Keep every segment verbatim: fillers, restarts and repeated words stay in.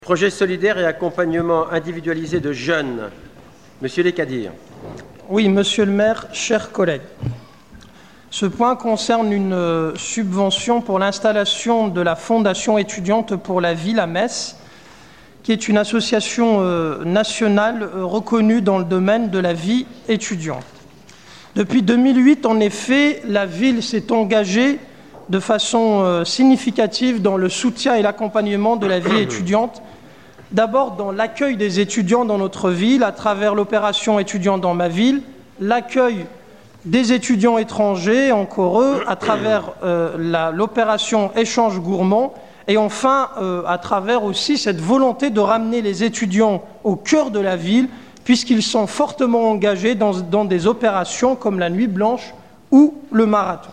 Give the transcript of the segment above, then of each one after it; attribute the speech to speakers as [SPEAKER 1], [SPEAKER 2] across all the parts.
[SPEAKER 1] Projet solidaire et accompagnement individualisé de jeunes. Monsieur Lekadir.
[SPEAKER 2] Oui, monsieur le maire, chers collègues. Ce point concerne une subvention pour l'installation de la Fondation étudiante pour la ville à Metz, qui est une association nationale reconnue dans le domaine de la vie étudiante. Depuis deux mille huit, en effet, la ville s'est engagée de façon significative dans le soutien et l'accompagnement de la vie étudiante, d'abord dans l'accueil des étudiants dans notre ville à travers l'opération étudiante dans ma ville, l'accueil des étudiants étrangers, encore eux, à travers euh, l'opération échange gourmand, et enfin euh, à travers aussi cette volonté de ramener les étudiants au cœur de la ville, puisqu'ils sont fortement engagés dans, dans des opérations comme la Nuit Blanche ou le Marathon.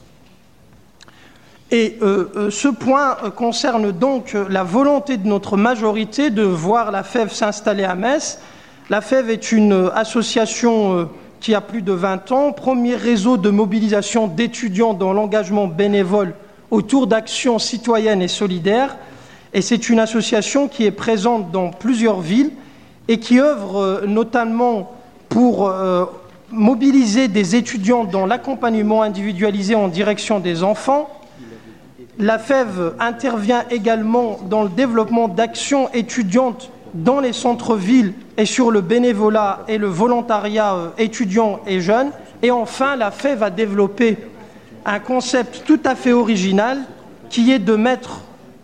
[SPEAKER 2] Et euh, ce point concerne donc la volonté de notre majorité de voir la F E V s'installer à Metz. La F E V est une association qui a plus de vingt ans, premier réseau de mobilisation d'étudiants dans l'engagement bénévole autour d'actions citoyennes et solidaires. Et c'est une association qui est présente dans plusieurs villes et qui œuvre notamment pour euh, mobiliser des étudiants dans l'accompagnement individualisé en direction des enfants. La F E V intervient également dans le développement d'actions étudiantes dans les centres-villes et sur le bénévolat et le volontariat étudiants et jeunes. Et enfin, la F E V a développé un concept tout à fait original qui est de mettre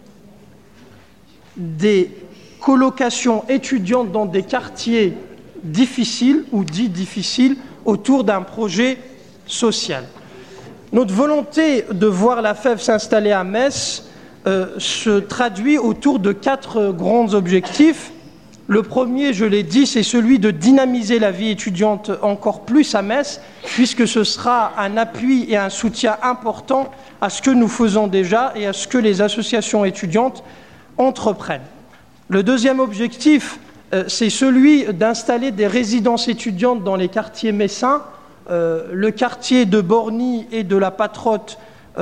[SPEAKER 2] des colocations étudiantes dans des quartiers difficiles ou dits difficiles autour d'un projet social. Notre volonté de voir la F E V s'installer à Metz euh, se traduit autour de quatre grands objectifs. Le premier, je l'ai dit, c'est celui de dynamiser la vie étudiante encore plus à Metz, puisque ce sera un appui et un soutien important à ce que nous faisons déjà et à ce que les associations étudiantes entreprennent. Le deuxième objectif, euh, c'est celui d'installer des résidences étudiantes dans les quartiers messins. Euh, le quartier de Borny et de la Patrotte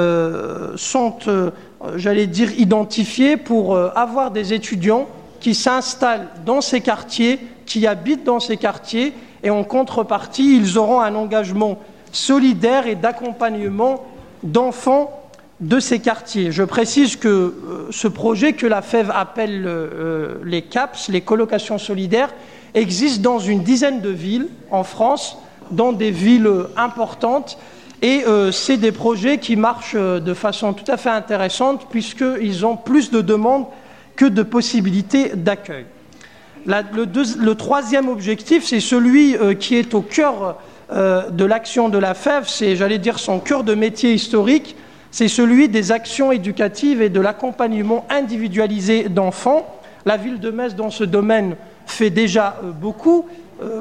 [SPEAKER 2] euh, sont, euh, j'allais dire, identifiés pour euh, avoir des étudiants qui s'installent dans ces quartiers, qui habitent dans ces quartiers, et en contrepartie, ils auront un engagement solidaire et d'accompagnement d'enfants de ces quartiers. Je précise que euh, ce projet que la F E V appelle euh, les C A P S, les colocations solidaires, existe dans une dizaine de villes en France, dans des villes importantes, et euh, c'est des projets qui marchent de façon tout à fait intéressante puisqu'ils ont plus de demandes que de possibilités d'accueil. Le, le troisième objectif, c'est celui euh, qui est au cœur euh, de l'action de la F E V, c'est, j'allais dire, son cœur de métier historique, c'est celui des actions éducatives et de l'accompagnement individualisé d'enfants. La ville de Metz, dans ce domaine, fait déjà euh, beaucoup. Euh,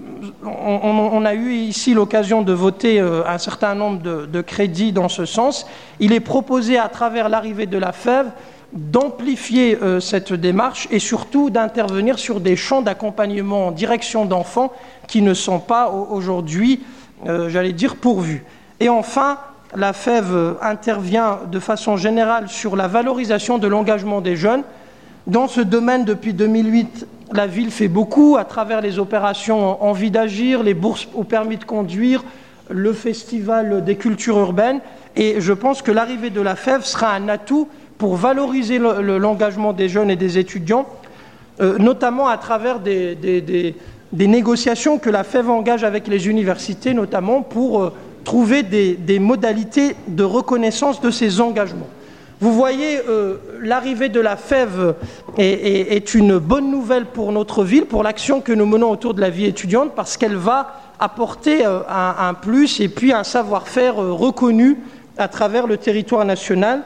[SPEAKER 2] on, on a eu ici l'occasion de voter euh, un certain nombre de, de crédits dans ce sens. Il est proposé, à travers l'arrivée de la F E V, d'amplifier euh, cette démarche et surtout d'intervenir sur des champs d'accompagnement en direction d'enfants qui ne sont pas aujourd'hui, euh, j'allais dire, pourvus. Et enfin, la F E V intervient de façon générale sur la valorisation de l'engagement des jeunes. Dans ce domaine, depuis deux mille huit, la ville fait beaucoup à travers les opérations Envie d'agir, les bourses au permis de conduire, le festival des cultures urbaines. Et je pense que l'arrivée de la F E V sera un atout pour valoriser l'engagement des jeunes et des étudiants, euh, notamment à travers des, des, des, des négociations que la F E V engage avec les universités, notamment pour euh, trouver des, des modalités de reconnaissance de ces engagements. Vous voyez, euh, l'arrivée de la F E V est, est, est une bonne nouvelle pour notre ville, pour l'action que nous menons autour de la vie étudiante, parce qu'elle va apporter euh, un, un plus et puis un savoir-faire euh, reconnu à travers le territoire national.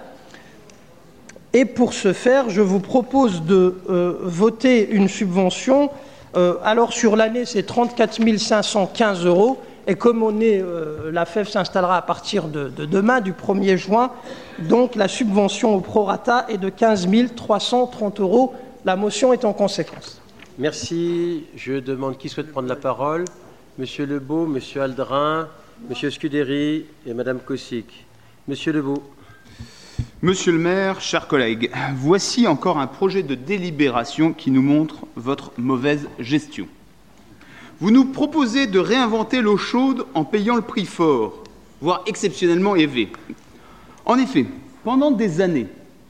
[SPEAKER 2] Et pour ce faire, je vous propose de euh, voter une subvention. Euh, alors sur l'année, c'est trente-quatre mille cinq cent quinze euros. Et comme on est, euh, la F E V s'installera à partir de, de demain, du premier juin, donc la subvention au prorata est de quinze mille trois cent trente euros. La motion est en conséquence.
[SPEAKER 1] Merci. Je demande qui souhaite prendre la parole. Monsieur Lebeau, Monsieur Aldrin, Monsieur Scuderi et Madame Kosic. Monsieur Lebeau.
[SPEAKER 3] Monsieur le maire, chers collègues, voici encore un projet de délibération qui nous montre votre mauvaise gestion. Vous nous proposez de réinventer l'eau chaude en payant le prix fort, voire exceptionnellement élevé. En effet, pendant des années,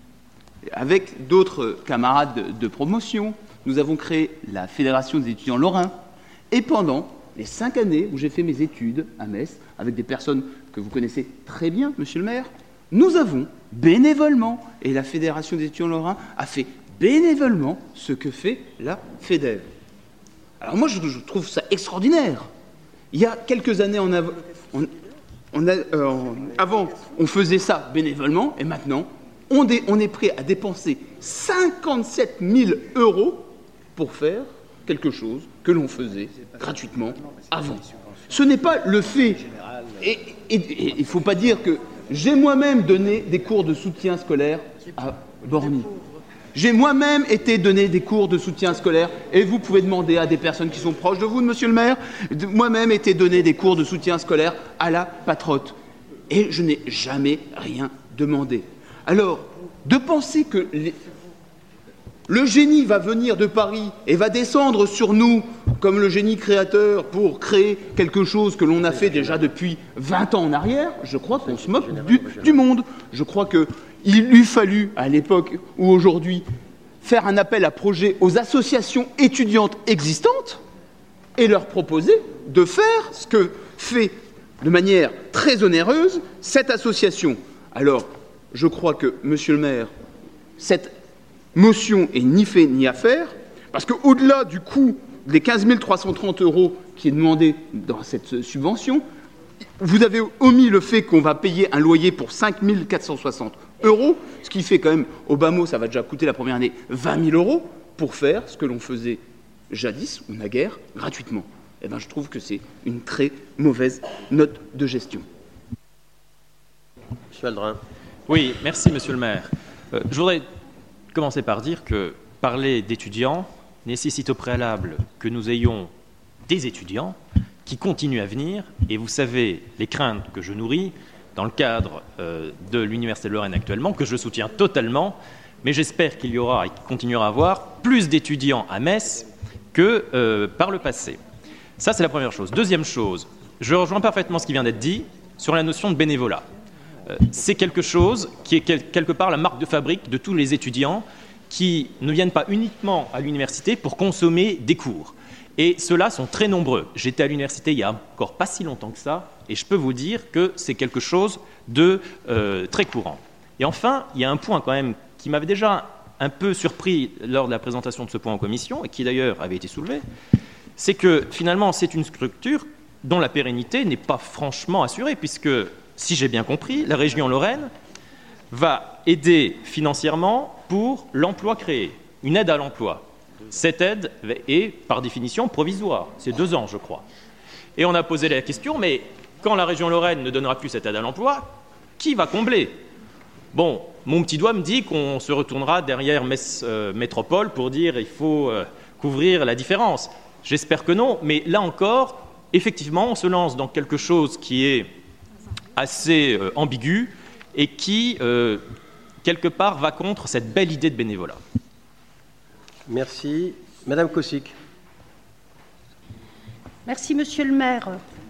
[SPEAKER 3] avec d'autres camarades de promotion, nous avons créé la Fédération des étudiants lorrains. Et pendant les cinq années où j'ai fait mes études à Metz, avec des personnes que vous connaissez très bien, monsieur le maire, nous avons bénévolement, et la Fédération des étudiants lorrains a fait bénévolement ce que fait la FEDEV. Alors moi, je, je trouve ça extraordinaire. Il y a quelques années en avant, on, on a, euh, avant, on faisait ça bénévolement, et maintenant, on, dé, on est prêt à dépenser cinquante-sept mille euros pour faire quelque chose que l'on faisait gratuitement avant. Ce n'est pas le fait. Et il ne faut pas dire que j'ai moi-même donné des cours de soutien scolaire à Borny. J'ai moi-même été donné des cours de soutien scolaire, et vous pouvez demander à des personnes qui sont proches de vous, monsieur le maire, moi-même été donné des cours de soutien scolaire à la Patrotte. Et je n'ai jamais rien demandé. Alors, de penser que les... le génie va venir de Paris et va descendre sur nous comme le génie créateur pour créer quelque chose que l'on a fait déjà depuis vingt ans en arrière, je crois qu'on se moque du, du monde. Je crois qu'il eût fallu, à l'époque ou aujourd'hui, faire un appel à projet aux associations étudiantes existantes et leur proposer de faire ce que fait de manière très onéreuse cette association. Alors, je crois que, monsieur le maire, cette motion est ni fait ni à faire, parce qu'au-delà du coût des quinze mille trois cent trente euros qui est demandé dans cette subvention, vous avez omis le fait qu'on va payer un loyer pour cinq mille quatre cent soixante euros, ce qui fait quand même, au bas mot, ça va déjà coûter la première année vingt mille euros pour faire ce que l'on faisait jadis, ou naguère, gratuitement. Eh bien, je trouve que c'est une très mauvaise note de gestion.
[SPEAKER 1] Monsieur Aldrin.
[SPEAKER 4] Oui, merci, monsieur le maire. Euh, je voudrais commencer par dire que parler d'étudiants nécessite au préalable que nous ayons des étudiants qui continuent à venir, et vous savez les craintes que je nourris dans le cadre euh, de l'Université de Lorraine actuellement, que je soutiens totalement, mais j'espère qu'il y aura et qu'il continuera à avoir plus d'étudiants à Metz que euh, par le passé. Ça, c'est la première chose. Deuxième chose, je rejoins parfaitement ce qui vient d'être dit sur la notion de bénévolat. C'est quelque chose qui est quelque part la marque de fabrique de tous les étudiants qui ne viennent pas uniquement à l'université pour consommer des cours. Et ceux-là sont très nombreux. J'étais à l'université il n'y a encore pas si longtemps que ça, et je peux vous dire que c'est quelque chose de euh, très courant. Et enfin, il y a un point quand même qui m'avait déjà un peu surpris lors de la présentation de ce point en commission, et qui d'ailleurs avait été soulevé, c'est que finalement c'est une structure dont la pérennité n'est pas franchement assurée, puisque si j'ai bien compris, la région Lorraine va aider financièrement pour l'emploi créé, une aide à l'emploi. Cette aide est, par définition, provisoire. C'est deux ans, je crois. Et on a posé la question, mais quand la région Lorraine ne donnera plus cette aide à l'emploi, qui va combler? Bon, mon petit doigt me dit qu'on se retournera derrière Metz euh, Métropole pour dire qu'il faut euh, couvrir la différence. J'espère que non, mais là encore, effectivement, on se lance dans quelque chose qui est assez euh, ambigu et qui, euh, quelque part, va contre cette belle idée de bénévolat.
[SPEAKER 1] Merci. Madame Kosic.
[SPEAKER 5] Merci, monsieur le maire.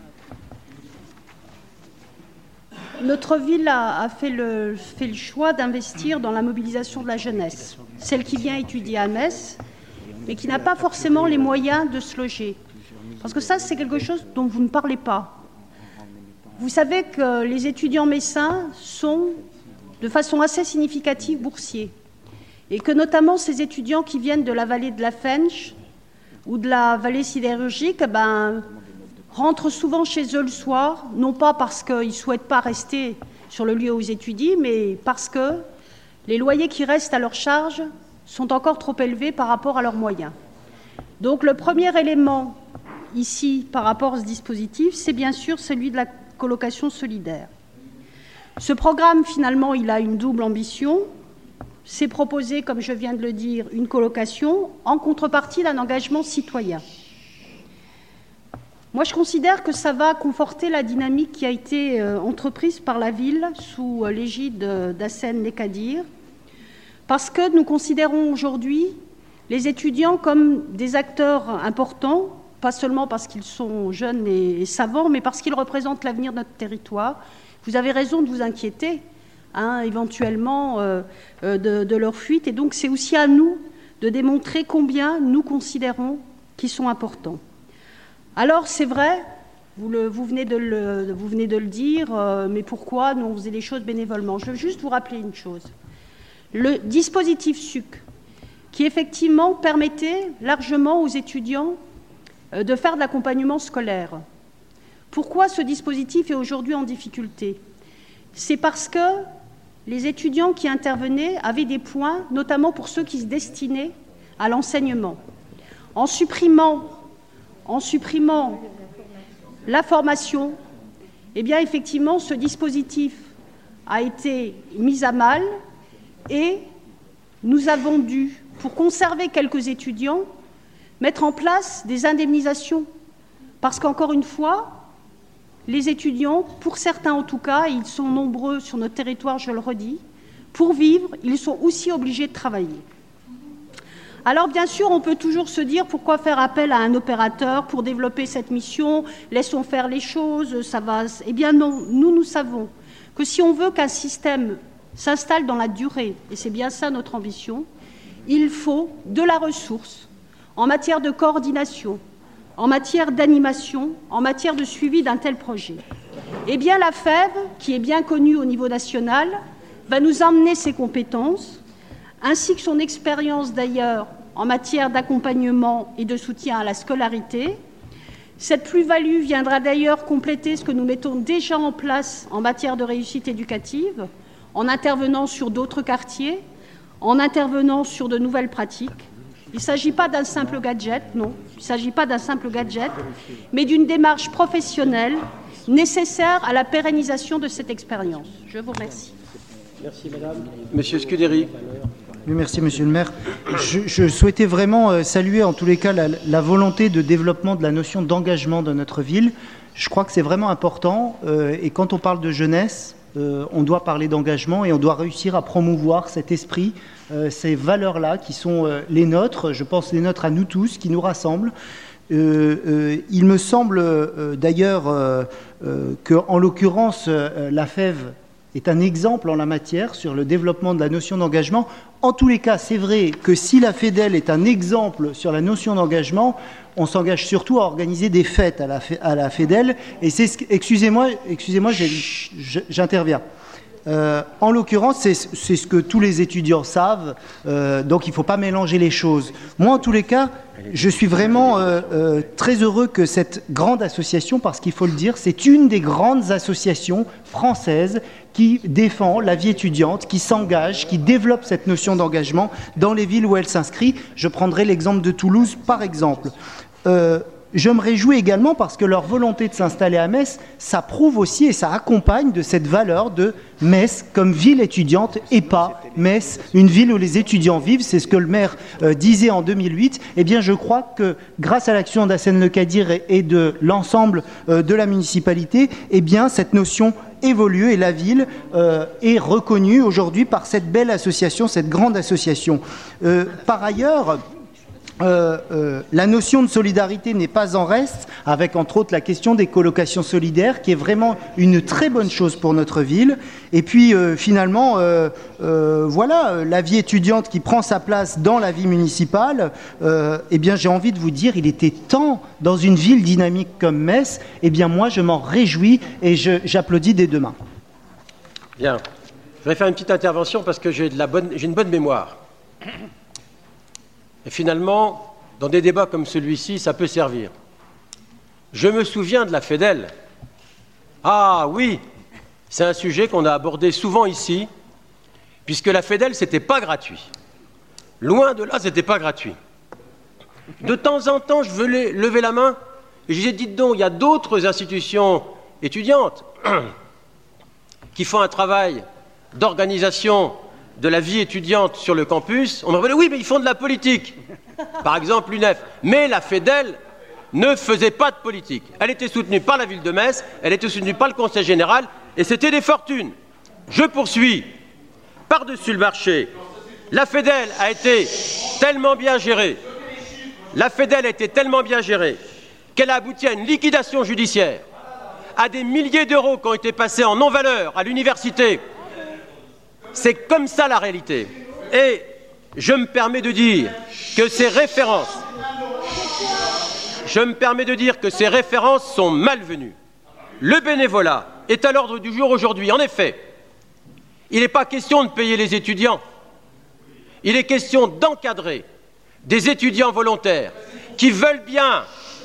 [SPEAKER 5] Notre ville a, a fait, le, fait le choix d'investir dans la mobilisation de la jeunesse, celle qui vient étudier à Metz, mais qui n'a pas forcément les moyens de se loger. Parce que ça, c'est quelque chose dont vous ne parlez pas. Vous savez que les étudiants messins sont, de façon assez significative, boursiers. Et que notamment ces étudiants qui viennent de la vallée de la Fensch ou de la vallée sidérurgique ben, rentrent souvent chez eux le soir, non pas parce qu'ils ne souhaitent pas rester sur le lieu où ils étudient, mais parce que les loyers qui restent à leur charge sont encore trop élevés par rapport à leurs moyens. Donc le premier élément ici par rapport à ce dispositif, c'est bien sûr celui de la colocation solidaire. Ce programme, finalement, il a une double ambition. C'est proposer, comme je viens de le dire, une colocation en contrepartie d'un engagement citoyen. Moi, je considère que ça va conforter la dynamique qui a été euh, entreprise par la ville sous euh, l'égide euh, d'Hassen Nekadir, parce que nous considérons aujourd'hui les étudiants comme des acteurs importants, pas seulement parce qu'ils sont jeunes et, et savants, mais parce qu'ils représentent l'avenir de notre territoire. Vous avez raison de vous inquiéter, hein, éventuellement, euh, euh, de, de leur fuite, et donc c'est aussi à nous de démontrer combien nous considérons qu'ils sont importants. Alors, c'est vrai, vous, le, vous, venez de le, vous venez de le dire, euh, mais pourquoi nous on faisait les choses bénévolement? Je veux juste vous rappeler une chose. Le dispositif S U C, qui effectivement permettait largement aux étudiants euh, de faire de l'accompagnement scolaire. Pourquoi ce dispositif est aujourd'hui en difficulté? C'est parce que les étudiants qui intervenaient avaient des points, notamment pour ceux qui se destinaient à l'enseignement. En supprimant En supprimant la formation, eh bien, effectivement, ce dispositif a été mis à mal et nous avons dû, pour conserver quelques étudiants, mettre en place des indemnisations. Parce qu'encore une fois, les étudiants, pour certains en tout cas, et ils sont nombreux sur notre territoire, je le redis, pour vivre, ils sont aussi obligés de travailler. Alors bien sûr, on peut toujours se dire pourquoi faire appel à un opérateur pour développer cette mission, laissons faire les choses, ça va... Eh bien non, nous, nous savons que si on veut qu'un système s'installe dans la durée, et c'est bien ça notre ambition, il faut de la ressource en matière de coordination, en matière d'animation, en matière de suivi d'un tel projet. Eh bien la F E V, qui est bien connue au niveau national, va nous emmener ses compétences, ainsi que son expérience d'ailleurs en matière d'accompagnement et de soutien à la scolarité. Cette plus-value viendra d'ailleurs compléter ce que nous mettons déjà en place en matière de réussite éducative, en intervenant sur d'autres quartiers, en intervenant sur de nouvelles pratiques. Il ne s'agit pas d'un simple gadget, non, il ne s'agit pas d'un simple gadget, mais d'une démarche professionnelle nécessaire à la pérennisation de cette expérience. Je vous remercie.
[SPEAKER 1] Merci, madame. Monsieur Scuderi.
[SPEAKER 6] Oui, merci, monsieur le maire. Je, je souhaitais vraiment euh, saluer en tous les cas la, la volonté de développement de la notion d'engagement dans notre ville. Je crois que c'est vraiment important euh, et quand on parle de jeunesse, euh, on doit parler d'engagement et on doit réussir à promouvoir cet esprit, euh, ces valeurs-là qui sont euh, les nôtres, je pense les nôtres à nous tous, qui nous rassemblent. Euh, euh, il me semble euh, d'ailleurs euh, euh, qu'en l'occurrence, euh, la F E V est un exemple en la matière sur le développement de la notion d'engagement. En tous les cas, c'est vrai que si la FEDEL est un exemple sur la notion d'engagement, on s'engage surtout à organiser des fêtes à la, à la FEDEL. Et c'est ce que, excusez-moi, excusez-moi, j'interviens. Euh, en l'occurrence, c'est ce que tous les étudiants savent, euh, donc il ne faut pas mélanger les choses. Moi, en tous les cas, je suis vraiment euh, euh, très heureux que cette grande association, parce qu'il faut le dire, c'est une des grandes associations françaises qui défend la vie étudiante, qui s'engage, qui développe cette notion d'engagement dans les villes où elle s'inscrit. Je prendrai l'exemple de Toulouse, par exemple. Euh, Je me réjouis également parce que leur volonté de s'installer à Metz, ça prouve aussi et ça accompagne de cette valeur de Metz comme ville étudiante et pas Metz, une ville où les étudiants vivent. C'est ce que le maire euh, disait en deux mille huit. Eh bien, je crois que grâce à l'action d'Hassen Nekadir et, et de l'ensemble euh, de la municipalité, eh bien, cette notion évolue et la ville euh, est reconnue aujourd'hui par cette belle association, cette grande association. Euh, par ailleurs, Euh, euh, la notion de solidarité n'est pas en reste, avec entre autres la question des colocations solidaires, qui est vraiment une très bonne chose pour notre ville. Et puis euh, finalement, euh, euh, voilà, la vie étudiante qui prend sa place dans la vie municipale, euh, eh bien j'ai envie de vous dire, il était temps dans une ville dynamique comme Metz, eh bien moi je m'en réjouis et j'applaudis dès demain.
[SPEAKER 1] Bien, je vais faire une petite intervention parce que j'ai une bonne mémoire. Et finalement, dans des débats comme celui-ci, ça peut servir. Je me souviens de la FEDEL. Ah oui, c'est un sujet qu'on a abordé souvent ici, puisque la FEDEL, ce n'était pas gratuit. Loin de là, ce n'était pas gratuit. De temps en temps, je venais lever la main, et je disais, dites donc, il y a d'autres institutions étudiantes qui font un travail d'organisation de la vie étudiante sur le campus. On me répondait, oui, mais ils font de la politique. Par exemple, l'U N E F. Mais la FEDEL ne faisait pas de politique. Elle était soutenue par la ville de Metz, elle était soutenue par le Conseil général, et c'était des fortunes. Je poursuis. Par-dessus le marché, la FEDEL a été tellement bien gérée, la FEDEL a été tellement bien gérée qu'elle a abouti à une liquidation judiciaire, à des milliers d'euros qui ont été passés en non-valeur à l'université. C'est comme ça la réalité. Et je me permets de dire que ces références, je me permets de dire que ces références sont malvenues. Le bénévolat est à l'ordre du jour aujourd'hui. En effet, il n'est pas question de payer les étudiants. Il est question d'encadrer des étudiants volontaires qui veulent bien.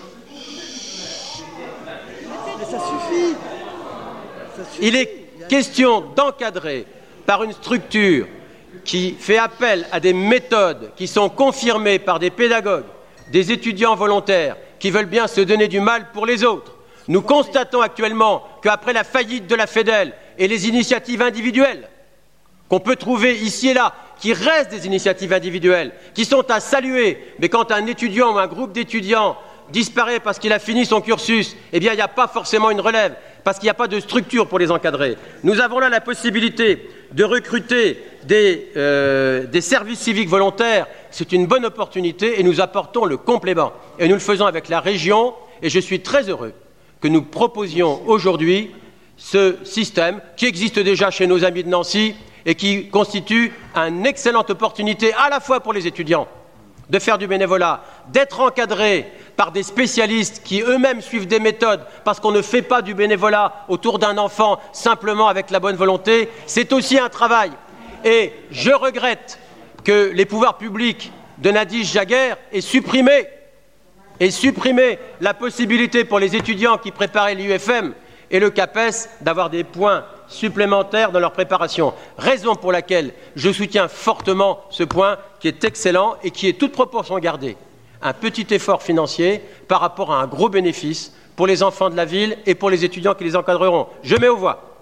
[SPEAKER 2] Mais ça suffit. Ça suffit.
[SPEAKER 1] Il est question d'encadrer par une structure qui fait appel à des méthodes qui sont confirmées par des pédagogues, des étudiants volontaires qui veulent bien se donner du mal pour les autres. Nous constatons actuellement qu'après la faillite de la FEDEL et les initiatives individuelles qu'on peut trouver ici et là, qui restent des initiatives individuelles, qui sont à saluer, mais quand un étudiant ou un groupe d'étudiants disparaît parce qu'il a fini son cursus, eh bien il n'y a pas forcément une relève, parce qu'il n'y a pas de structure pour les encadrer. Nous avons là la possibilité de recruter des, euh, des services civiques volontaires. C'est une bonne opportunité et nous apportons le complément. Et nous le faisons avec la région et je suis très heureux que nous proposions aujourd'hui ce système qui existe déjà chez nos amis de Nancy et qui constitue une excellente opportunité à la fois pour les étudiants de faire du bénévolat, d'être encadrés par des spécialistes qui eux-mêmes suivent des méthodes, parce qu'on ne fait pas du bénévolat autour d'un enfant simplement avec la bonne volonté, c'est aussi un travail. Et je regrette que les pouvoirs publics de Nadège Jaguer aient supprimé, aient supprimé la possibilité pour les étudiants qui préparaient l'I U F M et le CAPES d'avoir des points supplémentaires dans leur préparation. Raison pour laquelle je soutiens fortement ce point qui est excellent et qui est toute proportion gardée. Un petit effort financier par rapport à un gros bénéfice pour les enfants de la ville et pour les étudiants qui les encadreront. Je mets aux voix.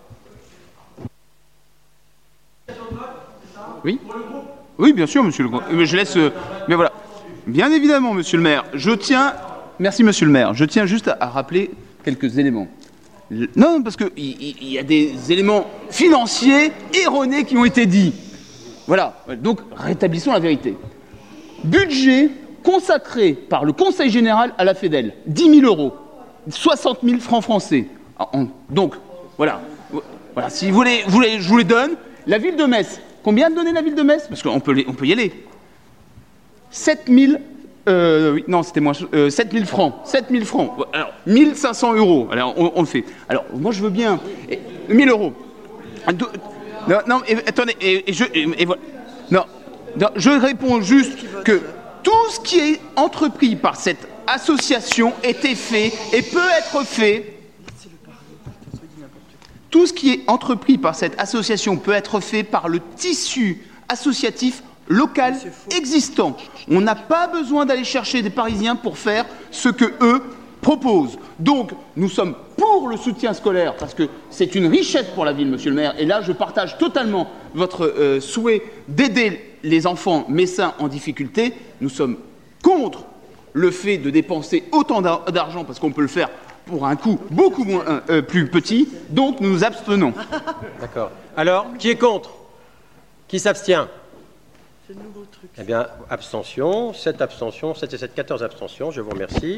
[SPEAKER 3] Oui, oui, bien sûr, monsieur le maire. Je laisse. Mais voilà. Bien évidemment, monsieur le maire. Je tiens. Merci, monsieur le maire. Je tiens juste à rappeler quelques éléments. Non, parce qu'il y, y a des éléments financiers erronés qui ont été dits. Voilà. Donc, rétablissons la vérité. Budget consacré par le Conseil général à la FEDEL, dix mille euros, soixante mille francs français. Donc, voilà. Voilà. Si vous voulez, vous voulez, je vous les donne. La ville de Metz, combien a donné la ville de Metz? Parce qu'on peut, on peut y aller. sept mille. Euh, oui, non, c'était moins. Euh, sept mille francs. sept mille francs. Alors, mille cinq cents euros. Alors, on, on le fait. Alors, moi, je veux bien. Et, mille euros. Non, non, et, attendez. Et, et je. Et, et voilà. Non, non, je réponds juste que tout ce qui est entrepris par cette association était fait et peut être fait. Tout ce qui est entrepris par cette association peut être fait par le tissu associatif local existant. On n'a pas besoin d'aller chercher des Parisiens pour faire ce que eux proposent. Donc, nous sommes pour le soutien scolaire parce que c'est une richesse pour la ville, monsieur le maire. Et là, je partage totalement votre euh, souhait d'aider les enfants messins en difficulté. Nous sommes contre le fait de dépenser autant d'argent parce qu'on peut le faire pour un coût beaucoup moins, euh, plus petit. Donc, nous nous abstenons.
[SPEAKER 1] D'accord. Alors, qui est contre? Qui s'abstient? Eh bien, abstention, sept abstentions, sept et sept, quatorze abstentions, je vous remercie.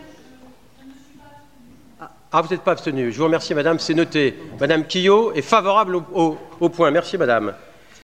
[SPEAKER 1] Ah, vous n'êtes pas abstenu, je vous remercie madame, c'est noté. Madame Quillot est favorable au, au, au point, merci madame.